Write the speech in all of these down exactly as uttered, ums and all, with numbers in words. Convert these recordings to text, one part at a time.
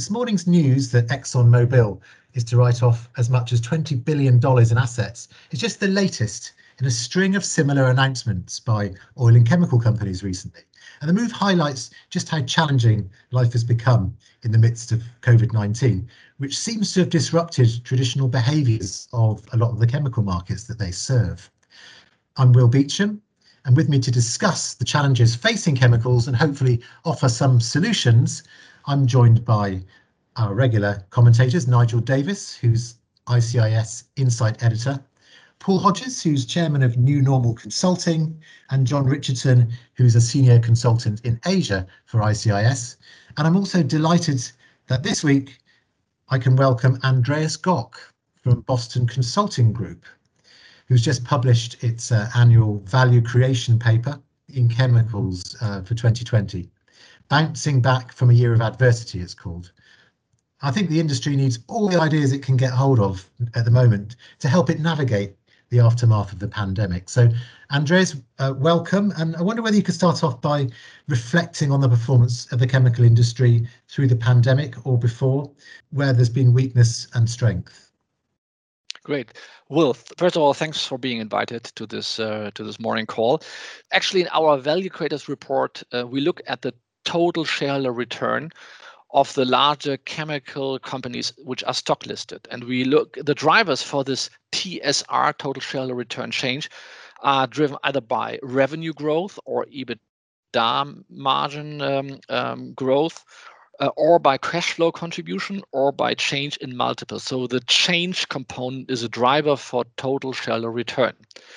This morning's news that ExxonMobil is to write off as much as twenty billion dollars in assets is just the latest in a string of similar announcements by oil and chemical companies recently. And the move highlights just how challenging life has become in the midst of COVID nineteen, which seems to have disrupted traditional behaviours of a lot of the chemical markets that they serve. I'm Will Beecham, and with me to discuss the challenges facing chemicals and hopefully offer some solutions, I'm joined by our regular commentators, Nigel Davis, who's I C I S Insight Editor, Paul Hodges, who's chairman of New Normal Consulting, and John Richardson, who's a senior consultant in Asia for I C I S. And I'm also delighted that this week I can welcome Andreas Gock from Boston Consulting Group, who's just published its uh, annual value creation paper in chemicals uh, for twenty twenty. Bouncing back from a year of adversity, it's called. I think the industry needs all the ideas it can get hold of at the moment to help it navigate the aftermath of the pandemic. So, Andreas, uh, welcome. And I wonder whether you could start off by reflecting on the performance of the chemical industry through the pandemic or before, where there's been weakness and strength. Great. Will, first of all, thanks for being invited to this uh, to this morning call. Actually, in our Value Creators report, uh, we look at the total shareholder return of the larger chemical companies which are stock listed. And we look, the drivers for this T S R, total shareholder return change, are driven either by revenue growth or EBITDA margin um, um, growth, uh, or by cash flow contribution, or by change in multiples. So the change component is a driver for total shareholder return.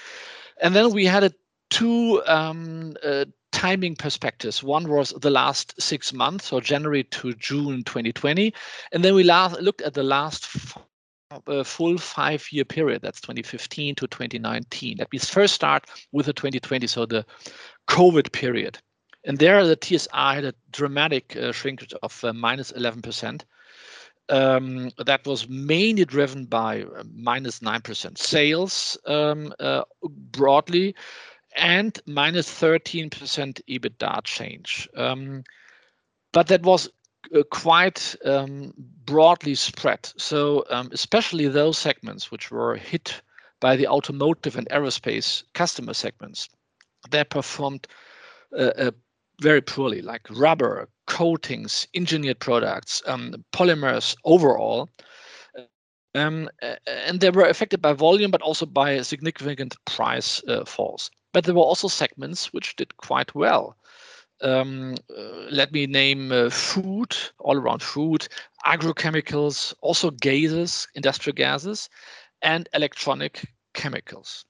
And then we had a two um, uh, timing perspectives. One was the last six months, so January to June twenty twenty. And then we last looked at the last f- uh, full five-year period. That's twenty fifteen to twenty nineteen. Let me first start with the twenty twenty, so the COVID period. And there the T S R had a dramatic uh, shrinkage of uh, minus eleven percent. Um, that was mainly driven by uh, minus nine percent sales um, uh, broadly, and minus thirteen percent EBITDA change. Um, but that was uh, quite um, broadly spread. So um, especially those segments which were hit by the automotive and aerospace customer segments, they performed uh, uh, very poorly, like rubber, coatings, engineered products, um, polymers overall. Um, and they were affected by volume, but also by significant price uh, falls. But there were also segments which did quite well. Um, uh, let me name uh, food, all around food, agrochemicals, also gases, industrial gases, and electronic chemicals.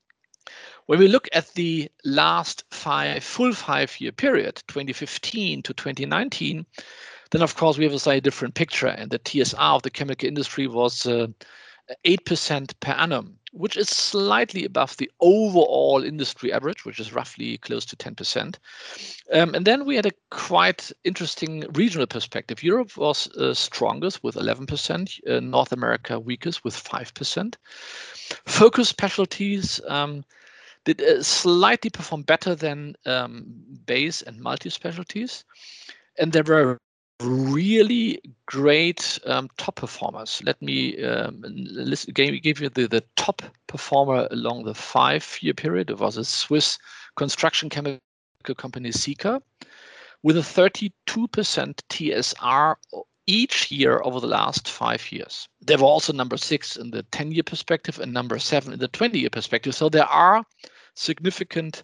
When we look at the last five, full five-year period, twenty fifteen to twenty nineteen, then of course we have a slightly different picture, and the T S R of the chemical industry was uh, eight percent per annum, which is slightly above the overall industry average, which is roughly close to ten percent. Um, and then we had a quite interesting regional perspective. Europe was uh, strongest with eleven percent, uh, North America weakest with five percent. Focus specialties um, did uh, slightly perform better than um, base and multi-specialties. And there were really great um, top performers. Let me um, list, give, give you the, the top performer along the five-year period. It was a Swiss construction chemical company, Sika, with a thirty-two percent T S R each year over the last five years. They were also number six in the ten-year perspective and number seven in the twenty-year perspective. So there are significant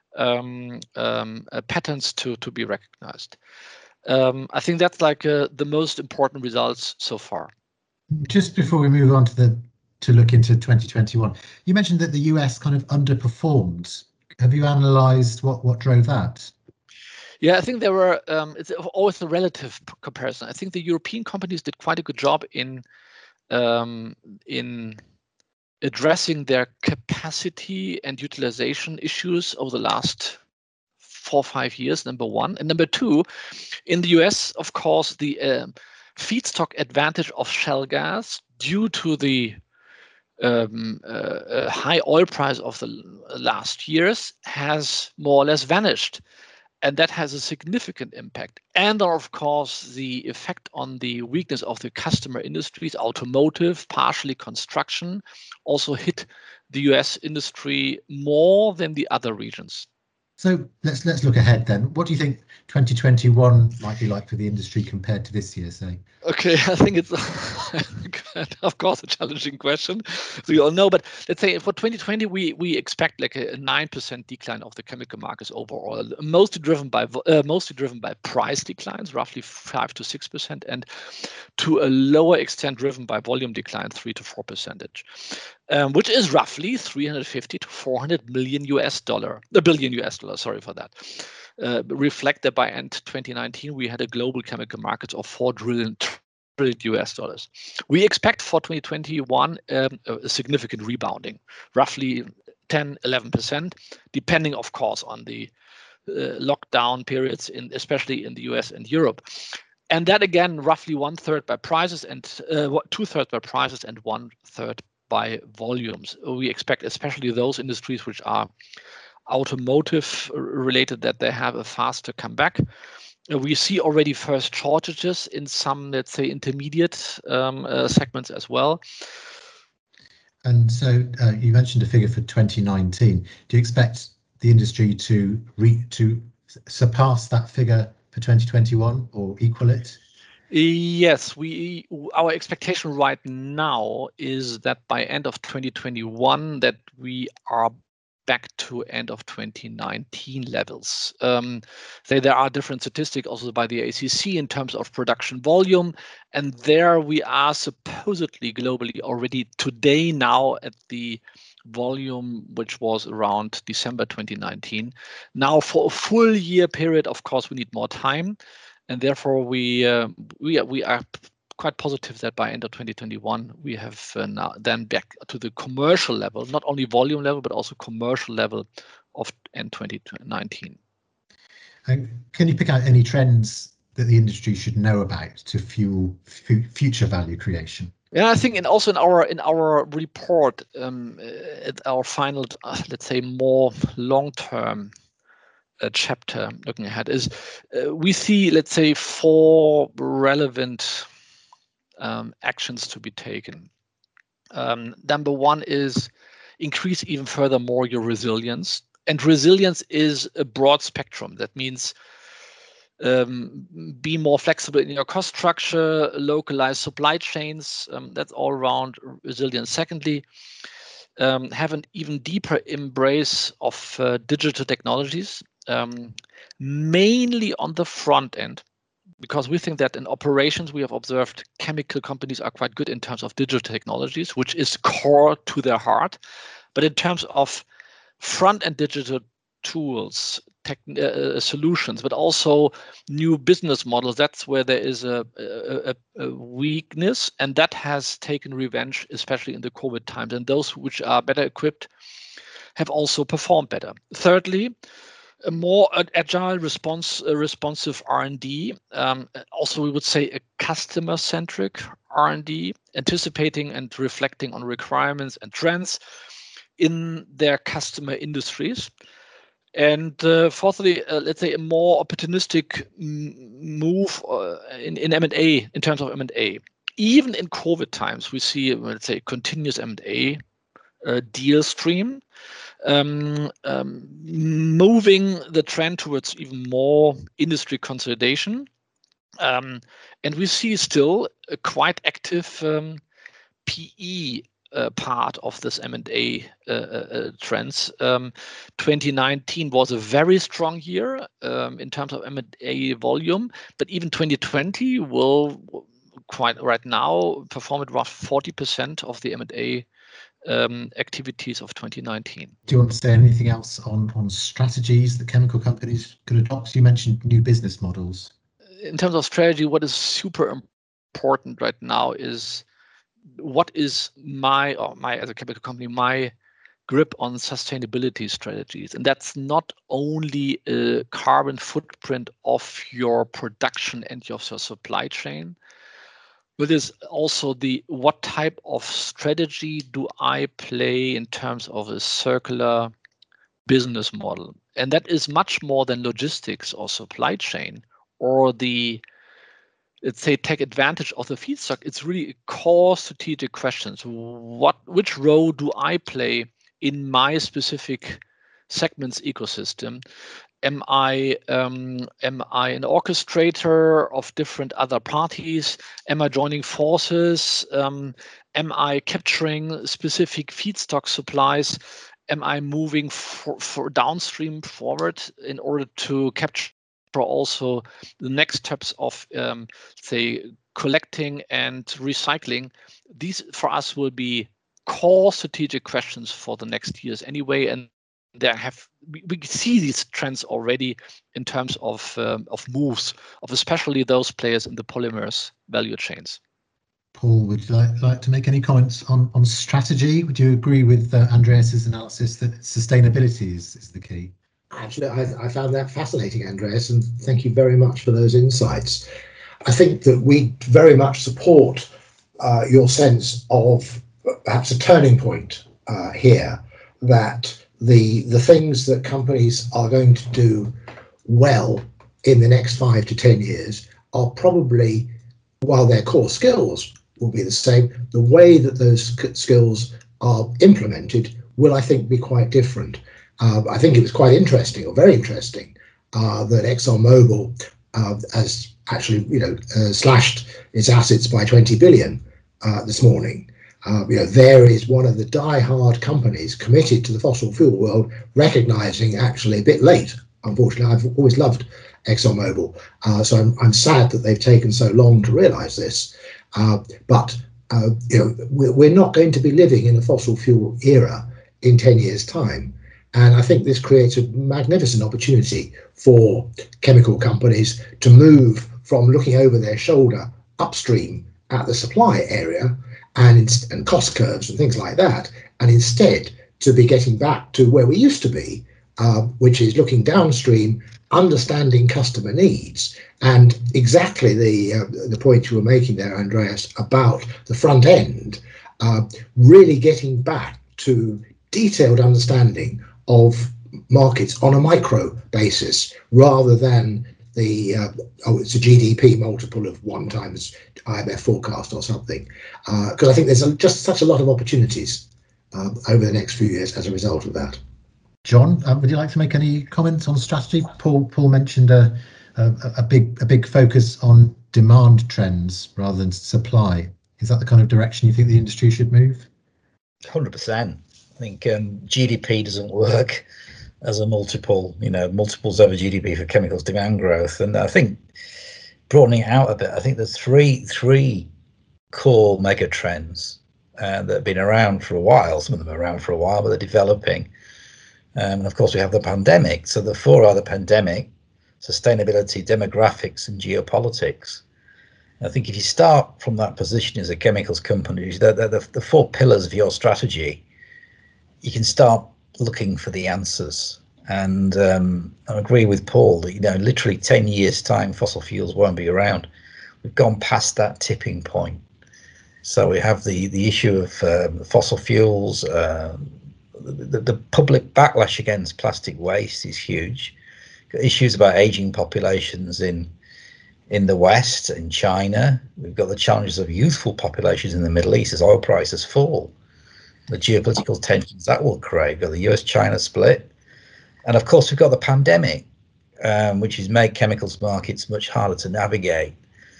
um, um, uh, patterns to, to be recognized. Um, I think that's like uh, the most important results so far. Just before we move on to the to look into twenty twenty-one, you mentioned that the U S kind of underperformed. Have you analysed what what drove that? Yeah, I think there were. Um, it's always a relative comparison. I think the European companies did quite a good job in um, in addressing their capacity and utilization issues over the last four or five years, number one. And number two, in the U S, of course, the um, feedstock advantage of shale gas due to the um, uh, uh, high oil price of the last years has more or less vanished. And that has a significant impact. And of course, the effect on the weakness of the customer industries, automotive, partially construction, also hit the U S industry more than the other regions. So let's let's look ahead then. What do you think twenty twenty-one might be like for the industry compared to this year, say? Okay, I think it's of course a challenging question. We all know, but let's say for twenty twenty, we we expect like a nine percent decline of the chemical markets overall, mostly driven by uh, mostly driven by price declines, roughly five to six percent, and to a lower extent driven by volume decline, three to four percentage, um, which is roughly three hundred fifty to four hundred million U S dollar, a billion U S dollar. Sorry for that. Uh, reflect that by end twenty nineteen, we had a global chemical market of four trillion U S dollars. We expect for twenty twenty-one um, a significant rebounding, roughly ten, eleven percent, depending, of course, on the uh, lockdown periods, in especially in the U S and Europe. And that again, roughly one third by prices and uh, two thirds by prices and one third by volumes. We expect especially those industries which are automotive related that they have a faster comeback. We see already first shortages in some, let's say, intermediate um, uh, segments as well. And so uh, you mentioned a figure for twenty nineteen. Do you expect the industry to re to surpass that figure for twenty twenty-one or equal it? Yes, we our expectation right now is that by end of twenty twenty-one that we are back to end of twenty nineteen levels. Um, they, there are different statistics also by the A C C in terms of production volume, and there we are supposedly globally already today now at the volume which was around December twenty nineteen. Now for a full year period, of course, we need more time, and therefore we uh, we we are quite positive that by end of twenty twenty-one, we have uh, now then back to the commercial level, not only volume level, but also commercial level of end twenty nineteen. And can you pick out any trends that the industry should know about to fuel f future value creation? Yeah, I think, and also in our in our report, um, at our final, uh, let's say, more long-term uh, chapter looking ahead is uh, we see, let's say, four relevant um, actions to be taken. Um, number one is increase even further more your resilience. And resilience is a broad spectrum. That means um, be more flexible in your cost structure, localize supply chains. Um, that's all around resilience. Secondly, um, have an even deeper embrace of uh, digital technologies, um, mainly on the front end, because we think that in operations, we have observed chemical companies are quite good in terms of digital technologies, which is core to their heart. But in terms of front-end digital tools, tech, uh, solutions, but also new business models, that's where there is a, a, a weakness, and that has taken revenge, especially in the COVID times. And those which are better equipped have also performed better. Thirdly, a more agile, response, uh, responsive R and D. Um, also, we would say a customer-centric R and D, anticipating and reflecting on requirements and trends in their customer industries. And uh, fourthly, uh, let's say a more opportunistic move uh, in, in M and A, in terms of M and A. Even in COVID times, we see, let's say, continuous M and A uh, deal stream. Um, um, moving the trend towards even more industry consolidation. Um, and we see still a quite active um, P E uh, part of this M and A uh, uh, trends. Um, twenty nineteen was a very strong year um, in terms of M and A volume, but even twenty twenty will quite right now perform at roughly forty percent of the M and A Um, activities of twenty nineteen. Do you want to say anything else on, on strategies that chemical companies could adopt? You mentioned new business models. In terms of strategy, what is super important right now is what is my, or my as a chemical company, my grip on sustainability strategies. And that's not only a carbon footprint of your production and your supply chain, but it's also the what type of strategy do I play in terms of a circular business model. and that is much more than logistics or supply chain or the, let's say, take advantage of the feedstock. It's really core strategic questions. What, which role do I play in my specific segment's ecosystem? Am I um, am I an orchestrator of different other parties? Am I joining forces? Um, am I capturing specific feedstock supplies? Am I moving for, for downstream forward in order to capture also the next steps of, um, say, collecting and recycling? These for us will be core strategic questions for the next years anyway, and there have we, we see these trends already in terms of um, of moves of especially those players in the polymers value chains. Paul, would you like, like to make any comments on, on strategy? Would you agree with uh, Andreas's analysis that sustainability is, is the key? Actually, I, I found that fascinating, Andreas, and thank you very much for those insights. I think that we very much support uh, your sense of perhaps a turning point uh, here, that the the things that companies are going to do well in the next five to ten years are probably, while their core skills will be the same, the way that those skills are implemented will, I think, be quite different. Uh, I think it was quite interesting, or very interesting, uh, that ExxonMobil uh, has actually, you know, uh, slashed its assets by twenty billion uh, this morning. Uh, you know, there is one of the die-hard companies committed to the fossil fuel world, recognizing actually a bit late. Unfortunately, I've always loved ExxonMobil, uh, so I'm, I'm sad that they've taken so long to realize this. Uh, but uh, you know, we're, we're not going to be living in a fossil fuel era in ten years' time. And I think this creates a magnificent opportunity for chemical companies to move from looking over their shoulder upstream at the supply area and, and cost curves and things like that, and instead to be getting back to where we used to be, uh, which is looking downstream, understanding customer needs, and exactly the uh, the point you were making there, Andreas, about the front end, uh, really getting back to detailed understanding of markets on a micro basis rather than the uh, oh it's a G D P multiple of one times I M F forecast or something, because uh, I think there's a, just such a lot of opportunities uh, over the next few years as a result of that. John, um, would you like to make any comments on strategy? Paul Paul mentioned a, a a big a big focus on demand trends rather than supply. Is that the kind of direction you think the industry should move? one hundred percent. I think um, G D P doesn't work as a multiple, you know, multiples over G D P for chemicals demand growth. And I think broadening it out a bit, I think there's three three core mega trends uh, that have been around for a while. Some of them are around for a while, but they're developing. Um, and of course, we have the pandemic. So the four are the pandemic, sustainability, demographics, and geopolitics. I think if you start from that position as a chemicals company, the, the, the four pillars of your strategy, you can start looking for the answers. And um, I agree with Paul that, you know, literally ten years time, fossil fuels won't be around. We've gone past that tipping point. So we have the, the issue of um, fossil fuels. Uh, the, the public backlash against plastic waste is huge. Got issues about aging populations in in the West, in China. We've got the challenges of youthful populations in the Middle East as oil prices fall. The geopolitical tensions that will create. We've got the U S China split. And of course, we've got the pandemic, um, which has made chemicals markets much harder to navigate.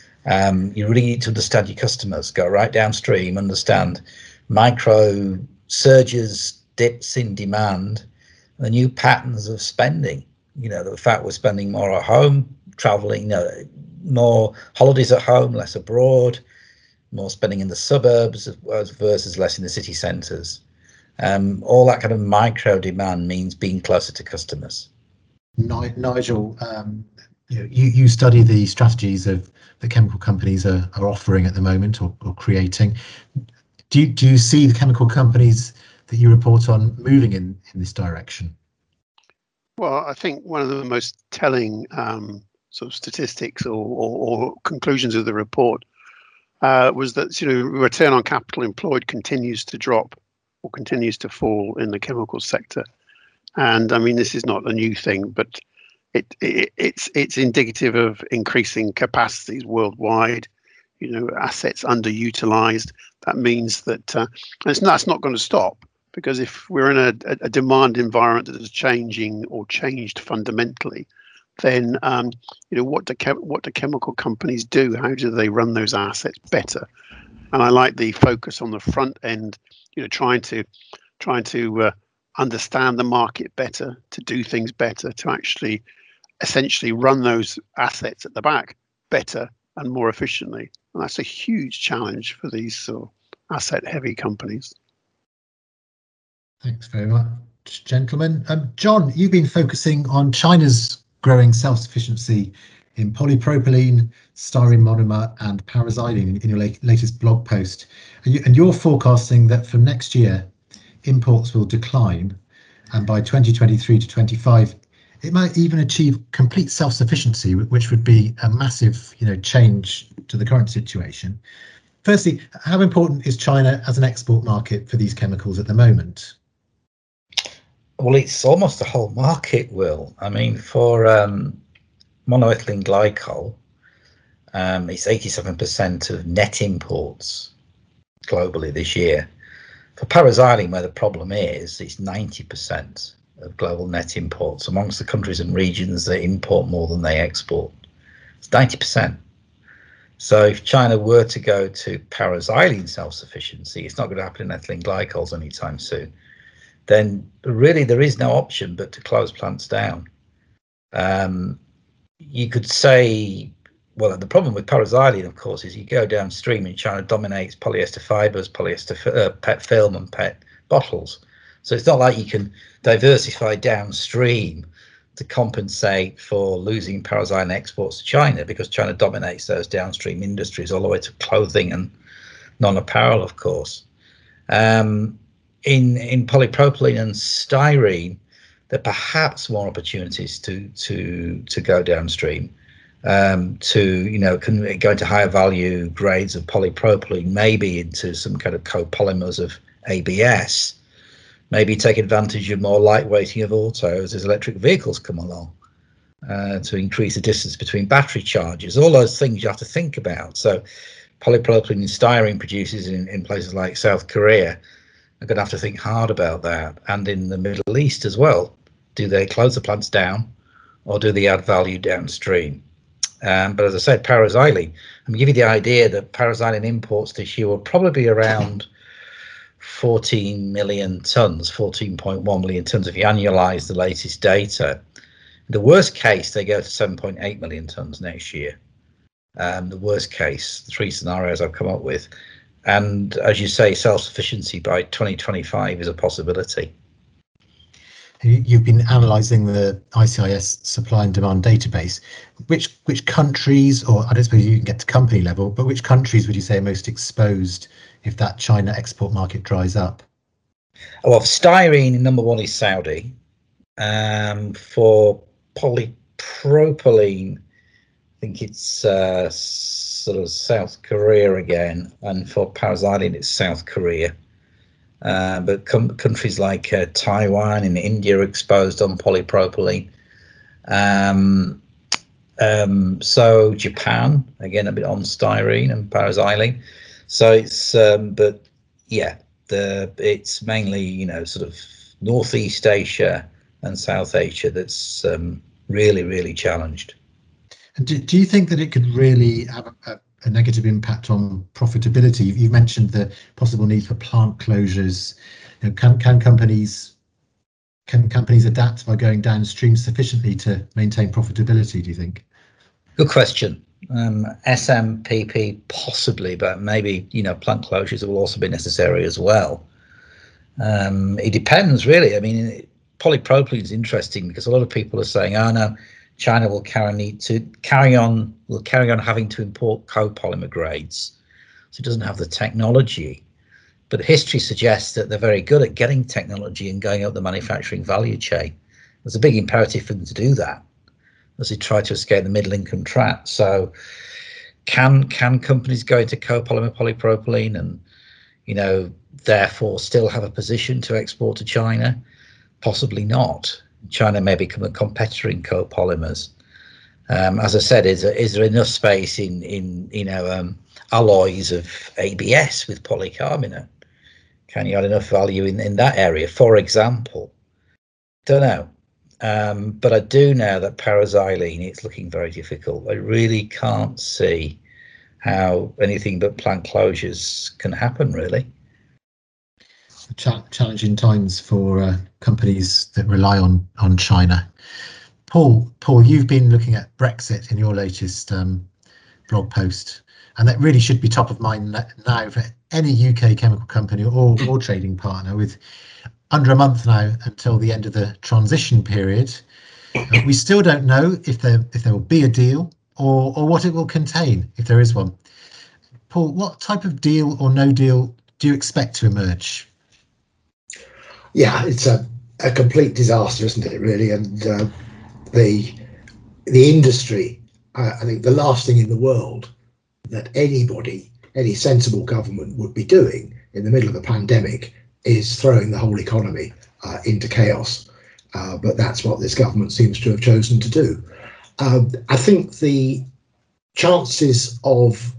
Um, you really need to understand your customers, go right downstream, understand micro surges, dips in demand, the new patterns of spending. You know, the fact we're spending more at home, traveling, you know, more holidays at home, less abroad, more spending in the suburbs versus less in the city centres. Um, all that kind of micro demand means being closer to customers. Nigel, um, you, know, you you study the strategies of the chemical companies are, are offering at the moment or, or creating. Do you, do you see the chemical companies that you report on moving in, in this direction? Well, I think one of the most telling um, sort of statistics or, or, or conclusions of the report uh, was that, you know, return on capital employed continues to drop or continues to fall in the chemical sector. And I mean, this is not a new thing, but it, it it's it's indicative of increasing capacities worldwide. You know, assets underutilized. That means that uh, it's not, that's not going to stop, because if we're in a, a demand environment that is changing or changed fundamentally, then um, you know, what do chem- what do chemical companies do? How do they run those assets better? And I like the focus on the front end. You know, trying to trying to uh, understand the market better, to do things better, to actually essentially run those assets at the back better and more efficiently. And that's a huge challenge for these sort of asset-heavy companies. Thanks very much, gentlemen. Um, John, you've been focusing on China's growing self-sufficiency in polypropylene, styrene monomer, and paraxylene in your la- latest blog post. And, you, and you're forecasting that from next year, imports will decline, and by twenty twenty-three to twenty-five, it might even achieve complete self-sufficiency, which would be a massive, you know, change to the current situation. Firstly, how important is China as an export market for these chemicals at the moment? Well, it's almost a whole market, Will. I mean, for um, monoethylene glycol, um, it's eighty-seven percent of net imports globally this year. For paraxylene, where the problem is, it's ninety percent of global net imports amongst the countries and regions that import more than they export. It's ninety percent. So if China were to go to paraxylene self-sufficiency, it's not going to happen in ethylene glycols anytime soon. Then really there is no option but to close plants down. Um, you could say, well, the problem with paraxylene, of course, is you go downstream and China dominates polyester fibers, polyester uh, pet film and pet bottles. So it's not like you can diversify downstream to compensate for losing paraxylene exports to China, because China dominates those downstream industries all the way to clothing and non-apparel, of course. Um, in in polypropylene and styrene, there are perhaps more opportunities to to to go downstream, um, to you know can go into higher value grades of polypropylene, maybe into some kind of copolymers of A B S. Maybe take advantage of more lightweighting of autos as electric vehicles come along, uh, to increase the distance between battery charges. All those things you have to think about. So polypropylene and styrene producers in, in places like South Korea are going to have to think hard about that. And in the Middle East as well. Do they close the plants down, or do they add value downstream? Um, but as I said, paraxylene, I'm giving you the idea that paraxylene imports this year will probably be around fourteen million tons, fourteen point one million tons if you annualize the latest data. In the worst case, they go to seven point eight million tons next year. Um, the worst case, the three scenarios I've come up with. And as you say, self-sufficiency by twenty twenty-five is a possibility. You've been analysing the I C I S supply and demand database. Which which countries, or I don't suppose you can get to company level, but which countries would you say are most exposed if that China export market dries up? Well, for styrene, number one is Saudi. Um, for polypropylene, I think it's uh, sort of South Korea again, and for paraxylene, it's South Korea. Uh, but com- countries like uh, Taiwan and India are exposed on polypropylene. Um, um, so Japan, again, a bit on styrene and paraxylene. So it's, um, but yeah, the it's mainly, you know, sort of Northeast Asia and South Asia that's um, really, really challenged. And do, do you think that it could really have a, a, a negative impact on profitability? You've, you've mentioned the possible need for plant closures. You know, can can companies can companies adapt by going downstream sufficiently to maintain profitability, do you think? Good question. Um, S M P P possibly, but maybe, you know, plant closures will also be necessary as well. Um, it depends, really. I mean, polypropylene is interesting because a lot of people are saying, oh no, China will carry need to carry on will carry on having to import copolymer grades, so it doesn't have the technology. But history suggests that they're very good at getting technology and going up the manufacturing value chain. There's a big imperative for them to do that as they try to escape the middle income trap. So can can companies go into copolymer polypropylene and, you know, therefore still have a position to export to China? possibly not. China may become a competitor in copolymers. Um, as I said, is, is there enough space in, in you know, um, alloys of A B S with polycarbonate? Can you add enough value in, in that area, for example? Don't know. Um, but I do know that paraxylene, it's looking very difficult. I really can't see how anything but plant closures can happen, really. Ch challenging times for uh, companies that rely on on China. Paul, Paul, you've been looking at Brexit in your latest um, blog post, and that really should be top of mind now for any U K chemical company or, or trading partner, with under a month now until the end of the transition period. Uh, we still don't know if there if there will be a deal or or what it will contain, if there is one. Paul, what type of deal or no deal do you expect to emerge? Yeah, it's a, a complete disaster, isn't it, really? And uh, the the industry, uh, I think the last thing in the world that anybody, any sensible government would be doing in the middle of a pandemic is throwing the whole economy uh, into chaos. Uh, but that's what this government seems to have chosen to do. Uh, I think the chances of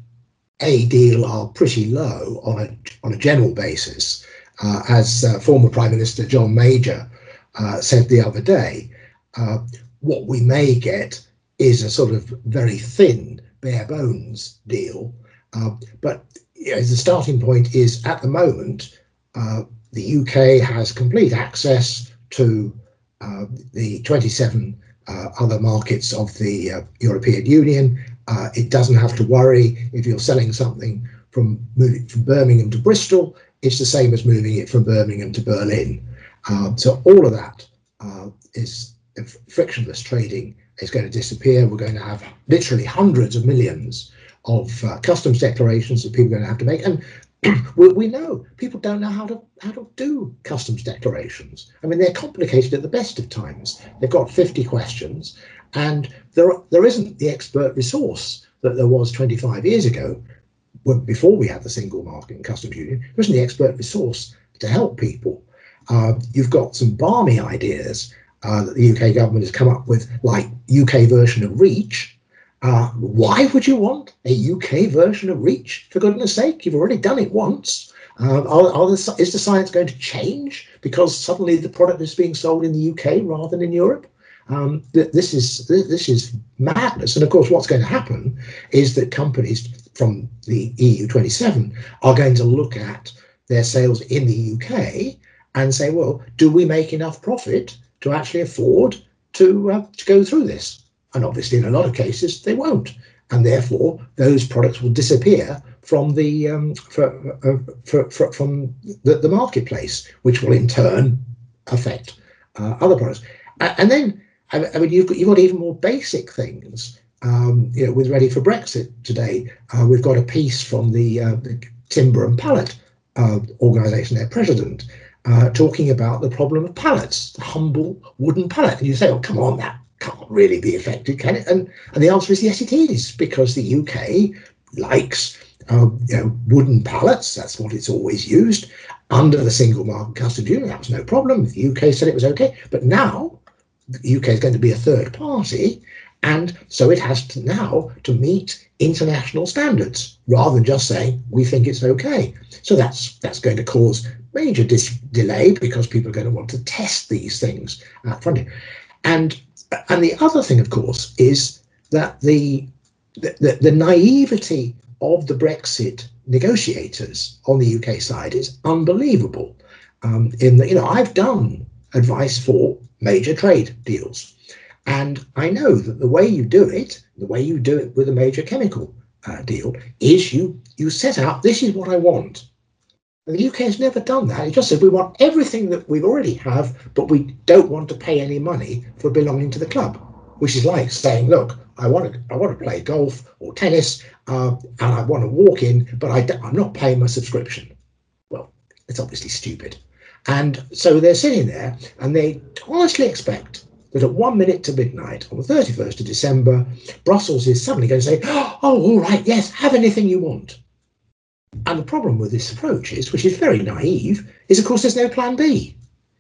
a deal are pretty low on a on a general basis. Uh, as uh, former Prime Minister John Major uh, said the other day, uh, what we may get is a sort of very thin, bare bones deal. Uh, but you know, the starting point is, at the moment, uh, the U K has complete access to uh, the twenty-seven uh, other markets of the uh, European Union. Uh, it doesn't have to worry if you're selling something from moving from Birmingham to Bristol. It's the same as moving it from Birmingham to Berlin. Um, so all of that uh, is frictionless trading is going to disappear. We're going to have literally hundreds of millions of uh, customs declarations that people are going to have to make. And we, we know people don't know how to how to do customs declarations. I mean, they're complicated at the best of times. They've got fifty questions, and there there isn't the expert resource that there was twenty-five years ago, when, before we had the single market and customs union. There isn't the expert resource to help people. Uh, you've got some balmy ideas uh, that the U K government has come up with, like U K version of REACH. Uh, why would you want a U K version of REACH? For goodness sake, you've already done it once. Uh, are, are the, is the science going to change because suddenly the product is being sold in the U K rather than in Europe? Um, th this is th this is madness. And of course, what's going to happen is that companies from the E U twenty-seven are going to look at their sales in the U K and say, well, do we make enough profit to actually afford to uh, to go through this? And obviously, in a lot of cases, they won't, and therefore those products will disappear from the um, for, uh, for, for, from the, the marketplace, which will in turn affect uh, other products. And then, I mean, you've got you've got even more basic things. Um, you know, with Ready for Brexit today, uh, we've got a piece from the, uh, the Timber and Pallet uh, organisation, their president, uh, talking about the problem of pallets, the humble wooden pallet. And you say, oh, come on, that can't really be affected, can it? And, and the answer is yes, it is, because the U K likes uh, you know, wooden pallets. That's what it's always used. Under the single market customs union, that was no problem. The U K said it was okay. But now the U K is going to be a third party, and so it has to now to meet international standards rather than just saying we think it's okay. So that's that's going to cause major dis delay because people are going to want to test these things at front. And And the other thing, of course, is that the, the, the naivety of the Brexit negotiators on the U K side is unbelievable. Um, in the, you know, I've done advice for major trade deals, and I know that the way you do it, the way you do it with a major chemical uh, deal, is you you set out, this is what I want. And the U K has never done that. It just said we want everything that we already have, but we don't want to pay any money for belonging to the club, which is like saying, look, I want to I want to play golf or tennis, uh, and I want to walk in, but I I'm not paying my subscription. Well, it's obviously stupid. And so they're sitting there and they honestly expect that at one minute to midnight on the thirty-first of December, Brussels is suddenly going to say, oh, all right, yes, have anything you want. And the problem with this approach is, which is very naive, is of course there's no plan B.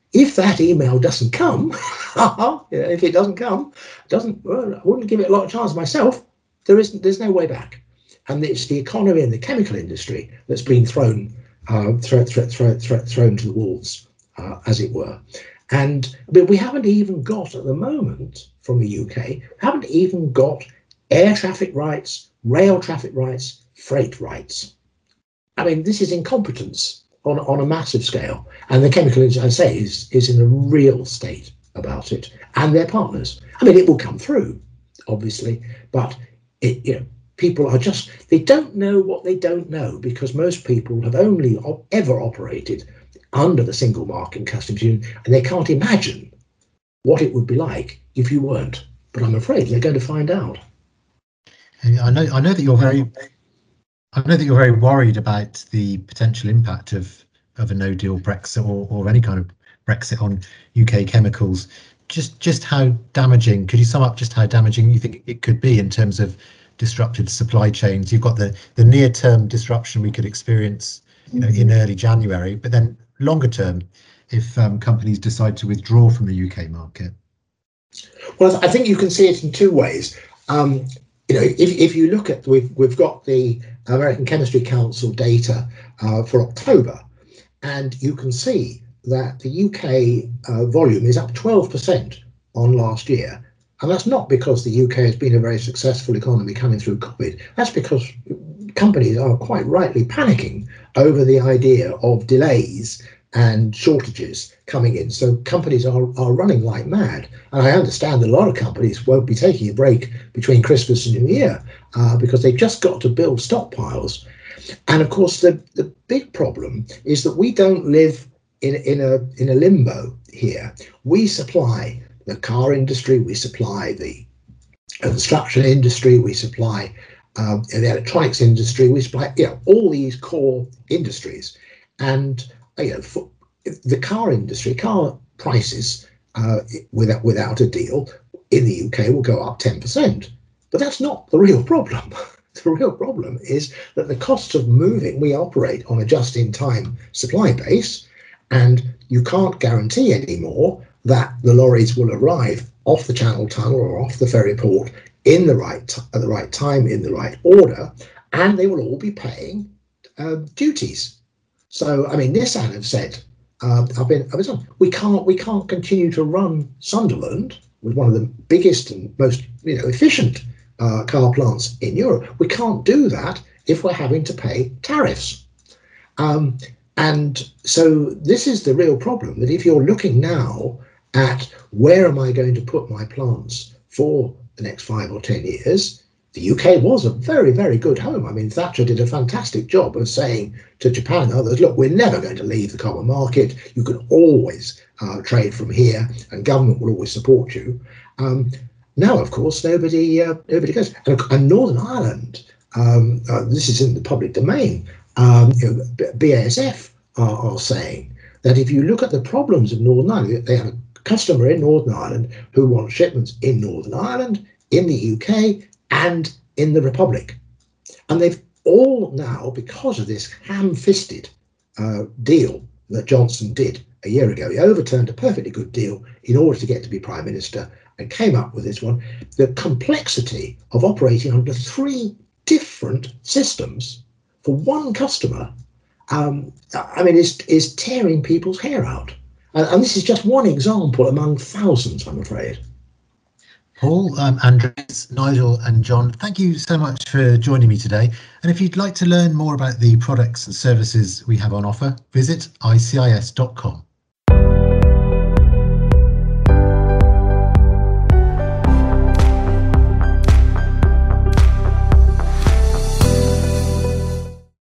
If that email doesn't come, if it doesn't come, doesn't well, I wouldn't give it a lot of chance myself. There isn't. There's no way back, and it's the economy and the chemical industry that's been thrown, uh, thro- thro- thro- thro- thrown to the wolves, uh, as it were. And but we haven't even got at the moment from the U K. We haven't even got air traffic rights, rail traffic rights, freight rights. I mean, this is incompetence on on a massive scale, and the chemical industry, I say, is is in a real state about it, and their partners. I mean, it will come through, obviously, but it, you know, people are just they don't know what they don't know, because most people have only op- ever operated under the single market and customs union, and they can't imagine what it would be like if you weren't. But I'm afraid they're going to find out. And I know I know that you're very. I know that you're very worried about the potential impact of, of a no-deal Brexit or, or any kind of Brexit on U K chemicals. Just just how damaging, could you sum up just how damaging you think it could be in terms of disrupted supply chains? You've got the, the near-term disruption we could experience, you know, in early January, but then longer term, if um, companies decide to withdraw from the U K market. Well, I think you can see it in two ways. Um, you know, if, if you look at, we've we've got the American Chemistry Council data uh, for October, and you can see that the U K uh, volume is up twelve percent on last year. And that's not because the U K has been a very successful economy coming through COVID. That's because companies are quite rightly panicking over the idea of delays and shortages coming in. So companies are, are running like mad. And I understand that a lot of companies won't be taking a break between Christmas and New Year uh, because they've just got to build stockpiles. And of course, the, the big problem is that we don't live in, in, a, in a limbo here. We supply the car industry, we supply the construction industry, we supply um, the electronics industry, we supply, you know, all these core industries. And you know, for the car industry, car prices uh, without without a deal in the U K will go up ten percent. But that's not the real problem. The real problem is that the cost of moving, we operate on a just-in-time supply base, and you can't guarantee anymore that the lorries will arrive off the Channel Tunnel or off the ferry port in the right t- at the right time, in the right order, and they will all be paying uh, duties. So, I mean, Nissan have said, uh, I've been, I've been, we can't, we can't continue to run Sunderland with one of the biggest and most, you know, efficient uh, car plants in Europe. We can't do that if we're having to pay tariffs. Um, and so this is the real problem, that if you're looking now at where am I going to put my plants for the next five or ten years, the U K was a very, very good home. I mean, Thatcher did a fantastic job of saying to Japan and others, look, we're never going to leave the common market. You can always uh, trade from here and government will always support you. Um, now, of course, nobody uh, nobody goes. And, and Northern Ireland, um, uh, this is in the public domain, um, you know, B A S F are, are saying that if you look at the problems of Northern Ireland, they have a customer in Northern Ireland who wants shipments in Northern Ireland, in the U K, and in the Republic. And they've all now, because of this ham-fisted uh, deal that Johnson did a year ago, he overturned a perfectly good deal in order to get to be Prime Minister and came up with this one. The complexity of operating under three different systems for one customer, um, I mean, is, is tearing people's hair out. And, and this is just one example among thousands, I'm afraid. Paul, um, Andreas, Nigel and John, thank you so much for joining me today. And if you'd like to learn more about the products and services we have on offer, visit I C I S dot com.